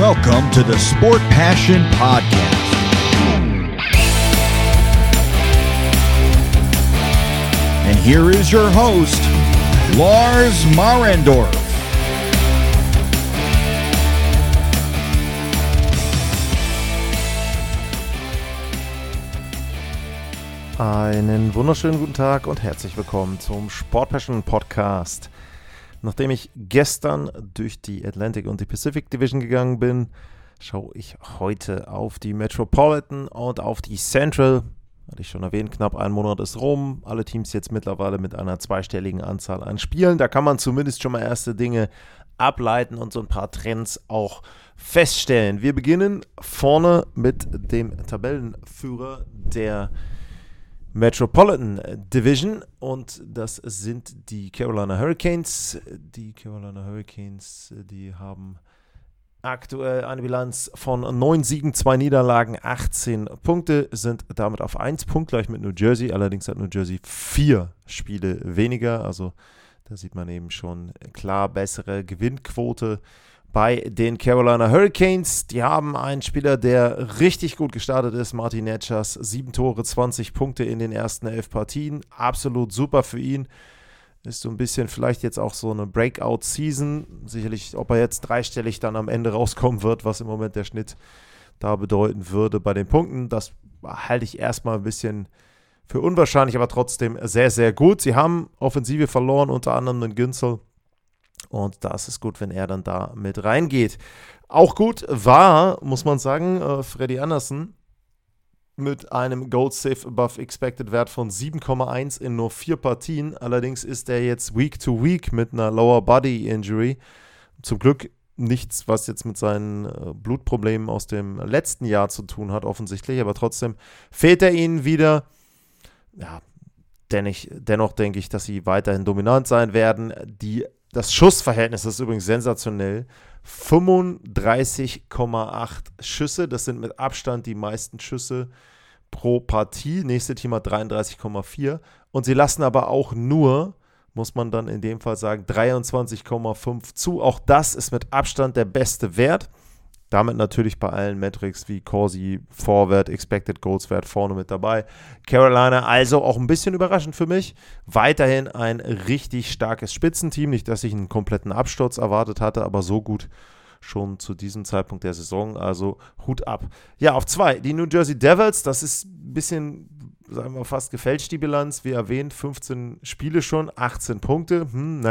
Welcome to the Sport Passion Podcast. And here is your host, Lars Marendorf. Einen wunderschönen guten Tag und herzlich willkommen zum Sport Passion Podcast. Nachdem ich gestern durch die Atlantic und die Pacific Division gegangen bin, schaue ich heute auf die Metropolitan und auf die Central. Hatte ich schon erwähnt, knapp ein Monat ist rum. Alle Teams jetzt mittlerweile mit einer zweistelligen Anzahl an Spielen. Da kann man zumindest schon mal erste Dinge ableiten und so ein paar Trends auch feststellen. Wir beginnen vorne mit dem Tabellenführer der Metropolitan Division und das sind die Carolina Hurricanes. Die Carolina Hurricanes, die haben aktuell eine Bilanz von 9 Siegen, 2 Niederlagen, 18 Punkte, sind damit auf 1 Punkt gleich mit New Jersey. Allerdings hat New Jersey 4 Spiele weniger, also da sieht man eben schon klar bessere Gewinnquote bei den Carolina Hurricanes. Die haben einen Spieler, der richtig gut gestartet ist, Martin Necas, 7 Tore, 20 Punkte in den ersten 11 Partien. Absolut super für ihn. Ist so ein bisschen vielleicht jetzt auch so eine Breakout-Season. Sicherlich, ob er jetzt dreistellig dann am Ende rauskommen wird, was im Moment der Schnitt da bedeuten würde bei den Punkten. Das halte ich erstmal ein bisschen für unwahrscheinlich, aber trotzdem sehr, sehr gut. Sie haben Offensive verloren, unter anderem den Günzel. Und da ist es gut, wenn er dann da mit reingeht. Auch gut war, muss man sagen, Freddie Andersen mit einem Goals Save Above Expected Wert von 7,1 in nur 4 Partien. Allerdings ist er jetzt Week to Week mit einer Lower Body Injury. Zum Glück nichts, was jetzt mit seinen Blutproblemen aus dem letzten Jahr zu tun hat, offensichtlich. Aber trotzdem fehlt er ihnen wieder. Ja, dennoch denke ich, dass sie weiterhin dominant sein werden. Das Schussverhältnis ist übrigens sensationell. 35,8 Schüsse, das sind mit Abstand die meisten Schüsse pro Partie. Nächste Team hat 33,4. Und sie lassen aber auch nur, muss man dann in dem Fall sagen, 23,5 zu. Auch das ist mit Abstand der beste Wert. Damit natürlich bei allen Metrics wie Corsi, Vorwert, Expected Goals Wert vorne mit dabei. Carolina also auch ein bisschen überraschend für mich. Weiterhin ein richtig starkes Spitzenteam. Nicht, dass ich einen kompletten Absturz erwartet hatte, aber so gut schon zu diesem Zeitpunkt der Saison. Also Hut ab. Ja, auf 2. Die New Jersey Devils. Das ist ein bisschen, sagen wir fast gefälscht, die Bilanz. Wie erwähnt, 15 Spiele schon, 18 Punkte.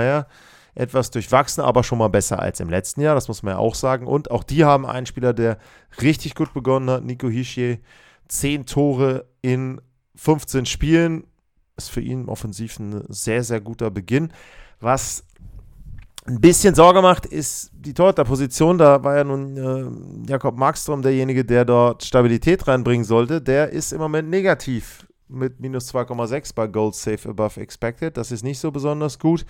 Etwas durchwachsen, aber schon mal besser als im letzten Jahr, das muss man ja auch sagen. Und auch die haben einen Spieler, der richtig gut begonnen hat, Nico Hischier, 10 Tore in 15 Spielen, ist für ihn offensiv ein sehr, sehr guter Beginn. Was ein bisschen Sorge macht, ist die Torhüterposition. Da war ja nun Jakob Markström derjenige, der dort Stabilität reinbringen sollte. Der ist im Moment negativ mit minus 2,6 bei Goals Save Above Expected. Das ist nicht so besonders gut.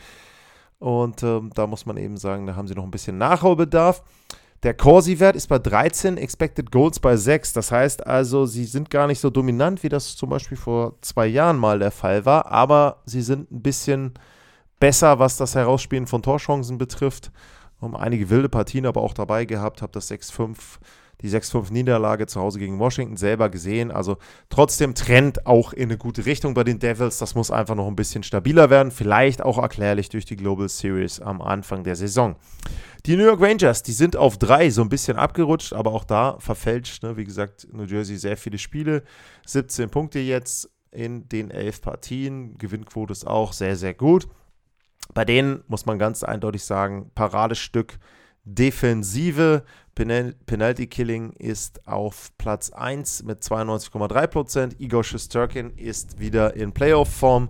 Und da muss man eben sagen, da haben sie noch ein bisschen Nachholbedarf. Der Corsi-Wert ist bei 13, Expected Goals bei 6. Das heißt also, sie sind gar nicht so dominant, wie das zum Beispiel vor 2 Jahren mal der Fall war. Aber sie sind ein bisschen besser, was das Herausspielen von Torchancen betrifft. Haben einige wilde Partien aber auch dabei gehabt. Habe das 6-5, die 6-5-Niederlage zu Hause gegen Washington selber gesehen. Also trotzdem Trend auch in eine gute Richtung bei den Devils. Das muss einfach noch ein bisschen stabiler werden. Vielleicht auch erklärlich durch die Global Series am Anfang der Saison. Die New York Rangers, die sind auf 3 so ein bisschen abgerutscht, aber auch da verfälscht. Wie gesagt, New Jersey sehr viele Spiele. 17 Punkte jetzt in den 11 Partien. Gewinnquote ist auch sehr, sehr gut. Bei denen muss man ganz eindeutig sagen, Paradestück Defensive. Penalty Killing ist auf Platz 1 mit 92,3%. Igor Shesterkin ist wieder in Playoff-Form.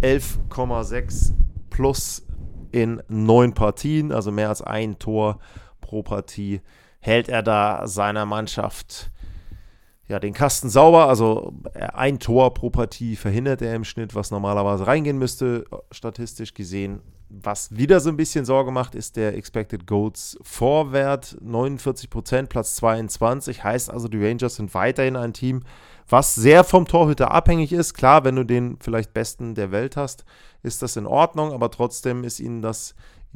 11,6 plus in 9 Partien, also mehr als ein Tor pro Partie. Hält er da seiner Mannschaft den Kasten sauber, also ein Tor pro Partie verhindert er im Schnitt, was normalerweise reingehen müsste, statistisch gesehen. Was wieder so ein bisschen Sorge macht, ist der Expected Goals Vorwert, 49%, Platz 22, heißt also, die Rangers sind weiterhin ein Team, was sehr vom Torhüter abhängig ist. Klar, wenn du den vielleicht Besten der Welt hast, ist das in Ordnung, aber trotzdem ist ihnen das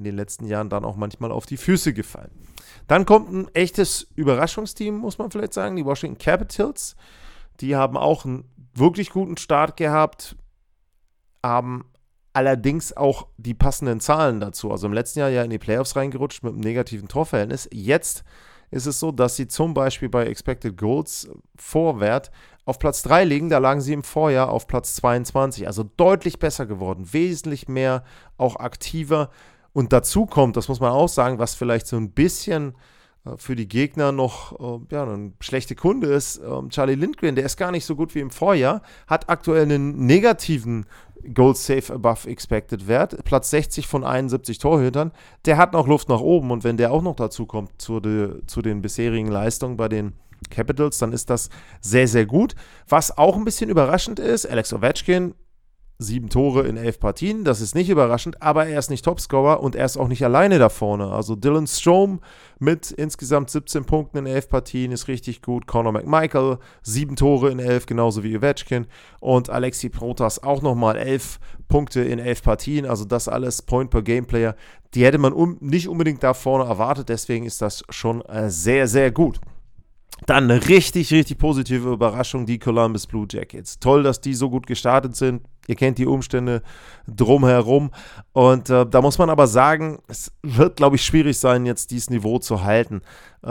in den letzten Jahren dann auch manchmal auf die Füße gefallen. Dann kommt ein echtes Überraschungsteam, muss man vielleicht sagen, die Washington Capitals. Die haben auch einen wirklich guten Start gehabt, haben allerdings auch die passenden Zahlen dazu. Also im letzten Jahr ja in die Playoffs reingerutscht mit einem negativen Torverhältnis. Jetzt ist es so, dass sie zum Beispiel bei Expected Goals Vorwert auf Platz 3 liegen. Da lagen sie im Vorjahr auf Platz 22. Also deutlich besser geworden, wesentlich mehr, auch aktiver. Und dazu kommt, das muss man auch sagen, was vielleicht so ein bisschen für die Gegner noch eine schlechte Kunde ist. Charlie Lindgren, der ist gar nicht so gut wie im Vorjahr, hat aktuell einen negativen Goals Save Above Expected Wert, Platz 60 von 71 Torhütern. Der hat noch Luft nach oben und wenn der auch noch dazu kommt zu den bisherigen Leistungen bei den Capitals, dann ist das sehr, sehr gut. Was auch ein bisschen überraschend ist, Alex Ovechkin, 7 Tore in 11 Partien, das ist nicht überraschend, aber er ist nicht Topscorer und er ist auch nicht alleine da vorne. Also Dylan Strome mit insgesamt 17 Punkten in 11 Partien ist richtig gut. Connor McMichael, 7 Tore in 11, genauso wie Ovechkin. Und Alexi Protas auch nochmal 11 Punkte in 11 Partien. Also das alles Point-per-Game-Player. Die hätte man nicht unbedingt da vorne erwartet, deswegen ist das schon sehr, sehr gut. Dann eine richtig, richtig positive Überraschung, die Columbus Blue Jackets. Toll, dass die so gut gestartet sind. Ihr kennt die Umstände drumherum. Und da muss man aber sagen, es wird, glaube ich, schwierig sein, jetzt dieses Niveau zu halten.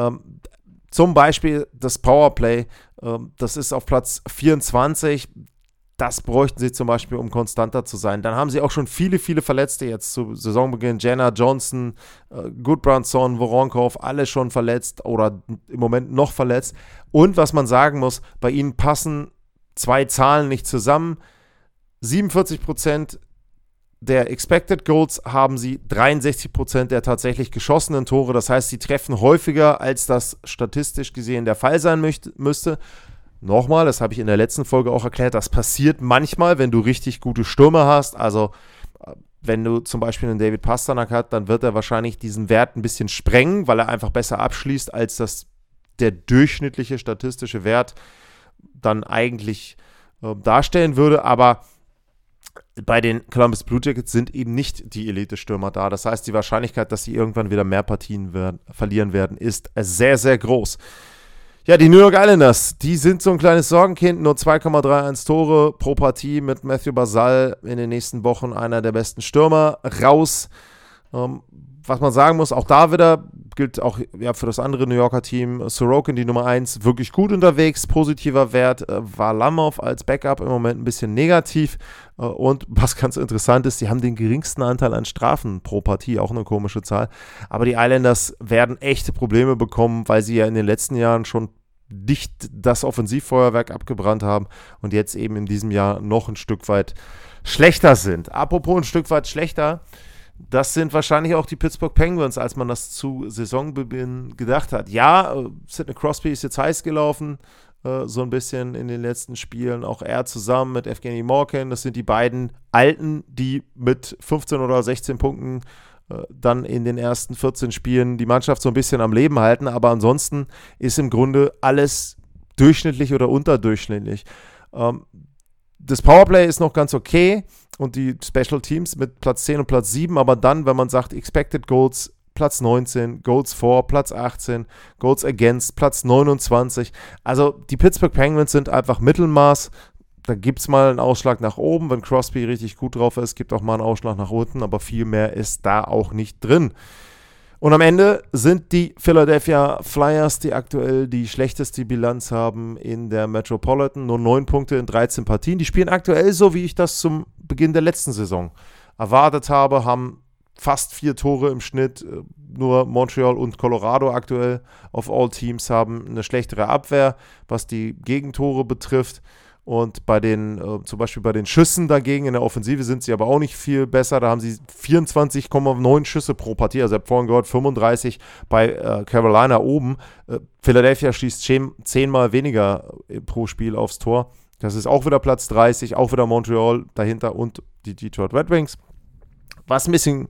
Zum Beispiel das Powerplay, das ist auf Platz 24. Das bräuchten sie zum Beispiel, um konstanter zu sein. Dann haben sie auch schon viele, viele Verletzte jetzt zu Saisonbeginn. Jenna Johnson, Goodbranson, Voronkov, alle schon verletzt oder im Moment noch verletzt. Und was man sagen muss, bei ihnen passen 2 Zahlen nicht zusammen. 47% der Expected Goals haben sie, 63% der tatsächlich geschossenen Tore. Das heißt, sie treffen häufiger, als das statistisch gesehen der Fall sein müsste. Nochmal, das habe ich in der letzten Folge auch erklärt, das passiert manchmal, wenn du richtig gute Stürmer hast. Also wenn du zum Beispiel einen David Pastrnak hast, dann wird er wahrscheinlich diesen Wert ein bisschen sprengen, weil er einfach besser abschließt, als das der durchschnittliche statistische Wert dann eigentlich darstellen würde. Aber bei den Columbus Blue Jackets sind eben nicht die Elite-Stürmer da. Das heißt, die Wahrscheinlichkeit, dass sie irgendwann wieder mehr Partien verlieren werden, ist sehr, sehr groß. Ja, die New York Islanders, die sind so ein kleines Sorgenkind, nur 2,31 Tore pro Partie mit Matthew Barzal in den nächsten Wochen einer der besten Stürmer raus. Was man sagen muss, auch da wieder gilt auch für das andere New Yorker Team, Sorokin, die Nummer 1, wirklich gut unterwegs, positiver Wert, Varlamov als Backup im Moment ein bisschen negativ und was ganz interessant ist, sie haben den geringsten Anteil an Strafen pro Partie, auch eine komische Zahl, aber die Islanders werden echte Probleme bekommen, weil sie ja in den letzten Jahren schon dicht das Offensivfeuerwerk abgebrannt haben und jetzt eben in diesem Jahr noch ein Stück weit schlechter sind. Apropos ein Stück weit schlechter, das sind wahrscheinlich auch die Pittsburgh Penguins, als man das zu Saisonbeginn gedacht hat. Ja, Sidney Crosby ist jetzt heiß gelaufen, so ein bisschen in den letzten Spielen. Auch er zusammen mit Evgeny Malkin. Das sind die beiden Alten, die mit 15 oder 16 Punkten dann in den ersten 14 Spielen die Mannschaft so ein bisschen am Leben halten. Aber ansonsten ist im Grunde alles durchschnittlich oder unterdurchschnittlich. Das Powerplay ist noch ganz okay und die Special Teams mit Platz 10 und Platz 7, aber dann, wenn man sagt Expected Goals, Platz 19, Goals for, Platz 18, Goals against, Platz 29. Also die Pittsburgh Penguins sind einfach Mittelmaß. Da gibt es mal einen Ausschlag nach oben, wenn Crosby richtig gut drauf ist, gibt auch mal einen Ausschlag nach unten, aber viel mehr ist da auch nicht drin. Und am Ende sind die Philadelphia Flyers, die aktuell die schlechteste Bilanz haben in der Metropolitan, nur 9 Punkte in 13 Partien. Die spielen aktuell so, wie ich das zum Beginn der letzten Saison erwartet habe, haben fast 4 Tore im Schnitt. Nur Montreal und Colorado aktuell auf All Teams haben eine schlechtere Abwehr, was die Gegentore betrifft. Und bei den, zum Beispiel bei den Schüssen dagegen in der Offensive sind sie aber auch nicht viel besser. Da haben sie 24,9 Schüsse pro Partie. Also ich habe vorhin gehört, 35 bei Carolina oben. Philadelphia schießt 10 Mal weniger pro Spiel aufs Tor. Das ist auch wieder Platz 30, auch wieder Montreal dahinter und die Detroit Red Wings. Was ein bisschen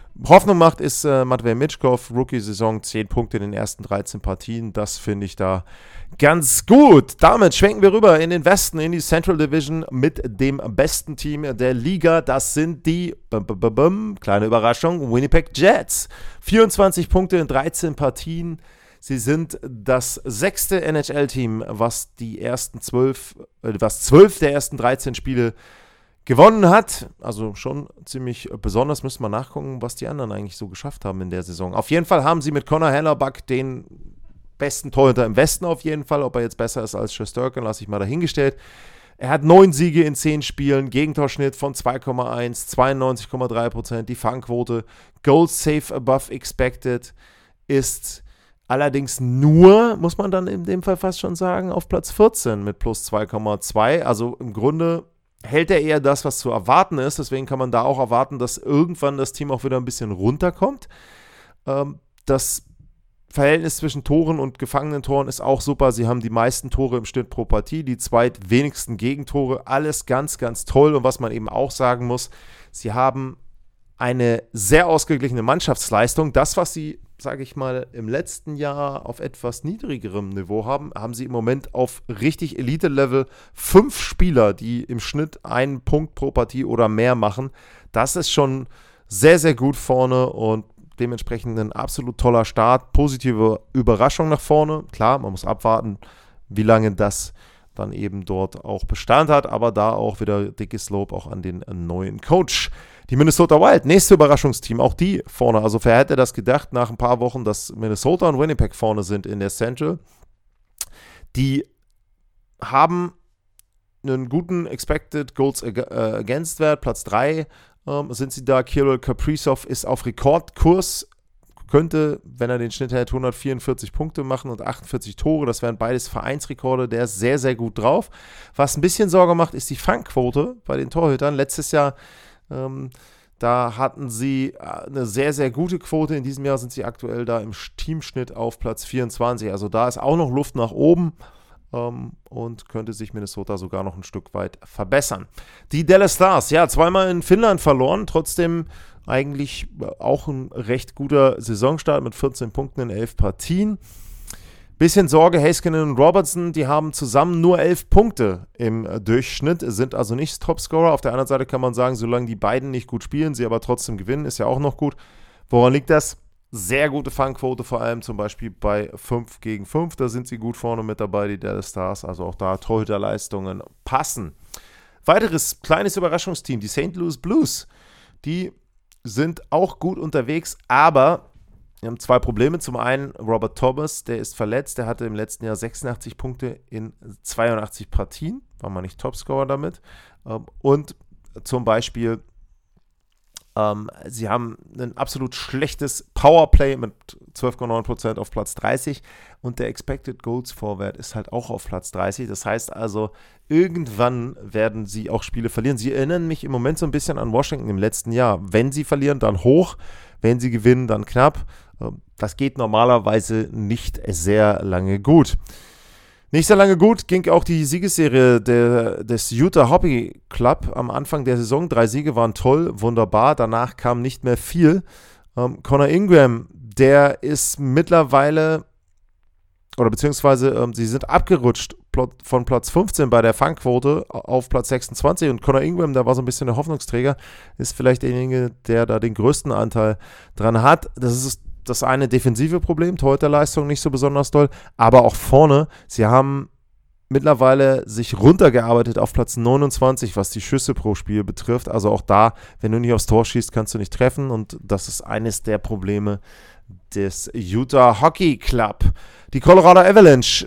Hoffnung macht, ist Matvei Mitschkov, Rookie-Saison, 10 Punkte in den ersten 13 Partien. Das finde ich da ganz gut. Damit schwenken wir rüber in den Westen, in die Central Division mit dem besten Team der Liga. Das sind die, kleine Überraschung, Winnipeg Jets. 24 Punkte in 13 Partien. Sie sind das 6. NHL-Team, was 12 der ersten 13 Spiele gewonnen hat. Also schon ziemlich besonders. Müssen wir nachgucken, was die anderen eigentlich so geschafft haben in der Saison. Auf jeden Fall haben sie mit Connor Hellebuyck den besten Torhüter im Westen auf jeden Fall. Ob er jetzt besser ist als Shesterkin, lasse ich mal dahingestellt. Er hat 9 Siege in 10 Spielen, Gegentorschnitt von 2,1, 92,3%. Die Fangquote, Goals Save Above Expected ist allerdings nur, muss man dann in dem Fall fast schon sagen, auf Platz 14 mit plus 2,2. Also im Grunde hält er eher das, was zu erwarten ist. Deswegen kann man da auch erwarten, dass irgendwann das Team auch wieder ein bisschen runterkommt. Das Verhältnis zwischen Toren und gefangenen Toren ist auch super. Sie haben die meisten Tore im Schnitt pro Partie, die zweitwenigsten Gegentore. Alles ganz, ganz toll. Und was man eben auch sagen muss, sie haben eine sehr ausgeglichene Mannschaftsleistung. Das, was sie, sage ich mal, im letzten Jahr auf etwas niedrigerem Niveau haben, haben sie im Moment auf richtig Elite-Level 5 Spieler, die im Schnitt 1 Punkt pro Partie oder mehr machen. Das ist schon sehr, sehr gut vorne und dementsprechend ein absolut toller Start. Positive Überraschung nach vorne. Klar, man muss abwarten, wie lange das dann eben dort auch Bestand hat, aber da auch wieder dickes Lob auch an den neuen Coach. Die Minnesota Wild, nächste Überraschungsteam, auch die vorne. Also wer hätte das gedacht nach ein paar Wochen, dass Minnesota und Winnipeg vorne sind in der Central. Die haben einen guten Expected Goals Against Wert, Platz 3 sind sie da. Kirill Kaprizov ist auf Rekordkurs, könnte, wenn er den Schnitt hält, 144 Punkte machen und 48 Tore. Das wären beides Vereinsrekorde. Der ist sehr, sehr gut drauf. Was ein bisschen Sorge macht, ist die Fangquote bei den Torhütern. Letztes Jahr da hatten sie eine sehr, sehr gute Quote. In diesem Jahr sind sie aktuell da im Teamschnitt auf Platz 24. Also da ist auch noch Luft nach oben und könnte sich Minnesota sogar noch ein Stück weit verbessern. Die Dallas Stars, ja, zweimal in Finnland verloren, trotzdem eigentlich auch ein recht guter Saisonstart mit 14 Punkten in 11 Partien. Bisschen Sorge, Heiskanen und Robertson, die haben zusammen nur 11 Punkte im Durchschnitt, sind also nicht Topscorer. Auf der anderen Seite kann man sagen, solange die beiden nicht gut spielen, sie aber trotzdem gewinnen, ist ja auch noch gut. Woran liegt das? Sehr gute Fangquote, vor allem zum Beispiel bei 5 gegen 5, da sind sie gut vorne mit dabei, die Dallas Stars, also auch da Torhüterleistungen passen. Weiteres kleines Überraschungsteam, die St. Louis Blues, die sind auch gut unterwegs, aber wir haben 2 Probleme. Zum einen Robert Thomas, der ist verletzt. Der hatte im letzten Jahr 86 Punkte in 82 Partien. War mal nicht Topscorer damit. Und zum Beispiel, sie haben ein absolut schlechtes Powerplay mit 12,9% auf Platz 30. Und der Expected Goals Vorwert ist halt auch auf Platz 30. Das heißt also, irgendwann werden sie auch Spiele verlieren. Sie erinnern mich im Moment so ein bisschen an Washington im letzten Jahr. Wenn sie verlieren, dann hoch. Wenn sie gewinnen, dann knapp. Das geht normalerweise nicht sehr lange gut. Nicht sehr lange gut ging auch die Siegesserie des Utah Hockey Club am Anfang der Saison. 3 Siege waren toll, wunderbar. Danach kam nicht mehr viel. Connor Ingram, der ist mittlerweile, oder beziehungsweise sie sind abgerutscht von Platz 15 bei der Fangquote auf Platz 26 und Connor Ingram, der war so ein bisschen der Hoffnungsträger, ist vielleicht derjenige, der da den größten Anteil dran hat. Das ist das eine defensive Problem, Torhüterleistung nicht so besonders doll, aber auch vorne, sie haben mittlerweile sich runtergearbeitet auf Platz 29, was die Schüsse pro Spiel betrifft, also auch da, wenn du nicht aufs Tor schießt, kannst du nicht treffen und das ist eines der Probleme des Utah Hockey Club. Die Colorado Avalanche,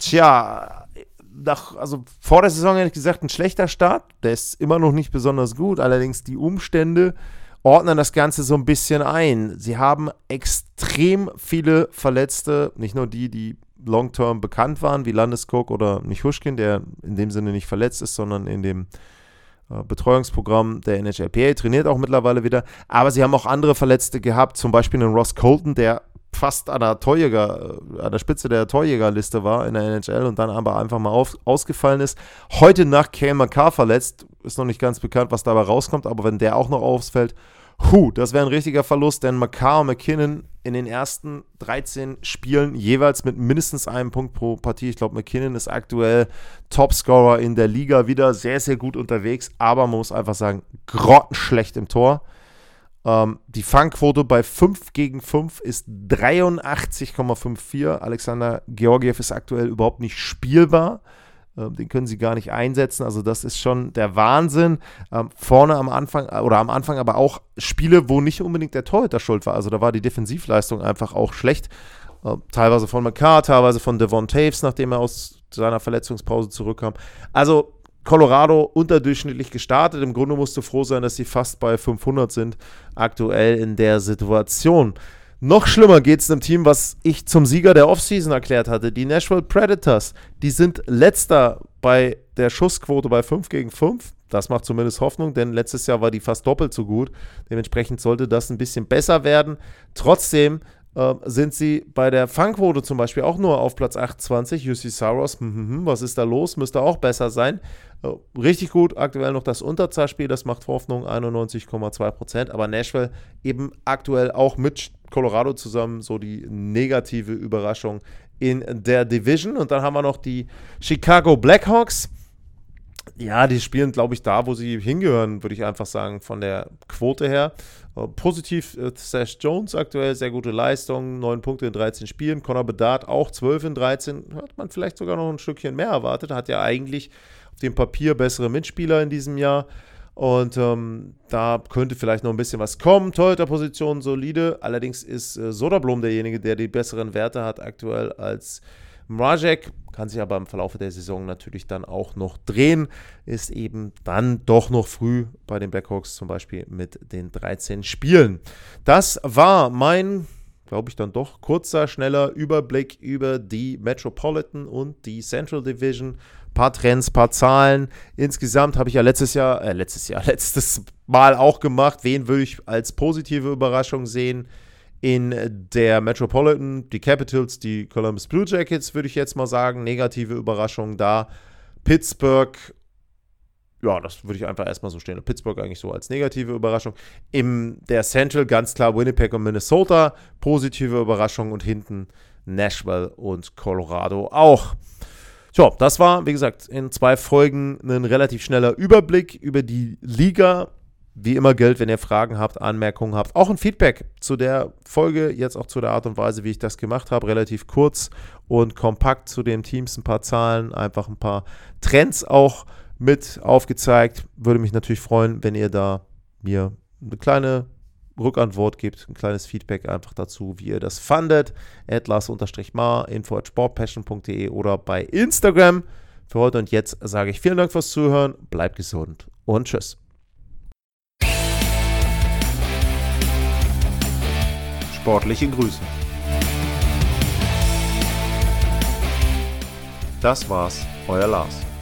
also vor der Saison hätte ich gesagt, ein schlechter Start, der ist immer noch nicht besonders gut, allerdings die Umstände ordnen das Ganze so ein bisschen ein. Sie haben extrem viele Verletzte, nicht nur die long-term bekannt waren, wie Landeskog oder Nichushkin, der in dem Sinne nicht verletzt ist, sondern in dem Betreuungsprogramm der NHLPA, trainiert auch mittlerweile wieder, aber sie haben auch andere Verletzte gehabt, zum Beispiel einen Ross Colton, der fast an der Spitze der Torjägerliste war in der NHL und dann aber einfach mal ausgefallen ist. Heute Nacht Cale Makar verletzt, ist noch nicht ganz bekannt, was dabei rauskommt, aber wenn der auch noch ausfällt, Das wäre ein richtiger Verlust, denn Makar und McKinnon in den ersten 13 Spielen jeweils mit mindestens einem Punkt pro Partie. Ich glaube, McKinnon ist aktuell Topscorer in der Liga, wieder sehr, sehr gut unterwegs, aber man muss einfach sagen, grottenschlecht im Tor. Die Fangquote bei 5 gegen 5 ist 83,54. Alexander Georgiev ist aktuell überhaupt nicht spielbar. Den können sie gar nicht einsetzen. Also das ist schon der Wahnsinn. Vorne am Anfang aber auch Spiele, wo nicht unbedingt der Torhüter schuld war. Also da war die Defensivleistung einfach auch schlecht. Teilweise von Makar, teilweise von Devon Toews, nachdem er aus seiner Verletzungspause zurückkam. Also Colorado unterdurchschnittlich gestartet. Im Grunde musst du froh sein, dass sie fast bei 500 sind, aktuell in der Situation. Noch schlimmer geht es einem Team, was ich zum Sieger der Offseason erklärt hatte, die Nashville Predators. Die sind letzter bei der Schussquote bei 5 gegen 5. Das macht zumindest Hoffnung, denn letztes Jahr war die fast doppelt so gut. Dementsprechend sollte das ein bisschen besser werden. Trotzdem sind sie bei der Fangquote zum Beispiel auch nur auf Platz 28. UC Saros, was ist da los? Müsste auch besser sein. Richtig gut, aktuell noch das Unterzahlspiel, das macht Hoffnung, 91,2%. Aber Nashville eben aktuell auch mit Colorado zusammen so die negative Überraschung in der Division. Und dann haben wir noch die Chicago Blackhawks. Ja, die spielen, glaube ich, da, wo sie hingehören, würde ich einfach sagen, von der Quote her. Positiv Seth Jones aktuell, sehr gute Leistung, 9 Punkte in 13 Spielen. Connor Bedard auch 12 in 13. Hat man vielleicht sogar noch ein Stückchen mehr erwartet. Hat ja eigentlich auf dem Papier bessere Mitspieler in diesem Jahr. Und da könnte vielleicht noch ein bisschen was kommen. Torhüterposition solide. Allerdings ist Soderblom derjenige, der die besseren Werte hat aktuell als Mrazek. Kann sich aber im Verlauf der Saison natürlich dann auch noch drehen. Ist eben dann doch noch früh bei den Blackhawks zum Beispiel mit den 13 Spielen. Das war mein, glaube ich, dann doch kurzer, schneller Überblick über die Metropolitan und die Central Division. Paar Trends, paar Zahlen. Insgesamt habe ich ja letztes Mal auch gemacht. Wen würde ich als positive Überraschung sehen? In der Metropolitan, die Capitals, die Columbus Blue Jackets, würde ich jetzt mal sagen. Negative Überraschung da. Pittsburgh, ja, das würde ich einfach erstmal so stehen. Pittsburgh eigentlich so als negative Überraschung. In der Central ganz klar Winnipeg und Minnesota, positive Überraschung. Und hinten Nashville und Colorado auch. So, das war, wie gesagt, in 2 Folgen ein relativ schneller Überblick über die Liga. Wie immer gilt, wenn ihr Fragen habt, Anmerkungen habt, auch ein Feedback zu der Folge, jetzt auch zu der Art und Weise, wie ich das gemacht habe, relativ kurz und kompakt zu den Teams, ein paar Zahlen, einfach ein paar Trends auch mit aufgezeigt. Würde mich natürlich freuen, wenn ihr da mir eine kleine Rückantwort gebt, ein kleines Feedback einfach dazu, wie ihr das fandet. @Lars_Mar, info@sportpassion.de oder bei Instagram. Für heute und jetzt sage ich vielen Dank fürs Zuhören, bleibt gesund und tschüss. Sportliche Grüße. Das war's, euer Lars.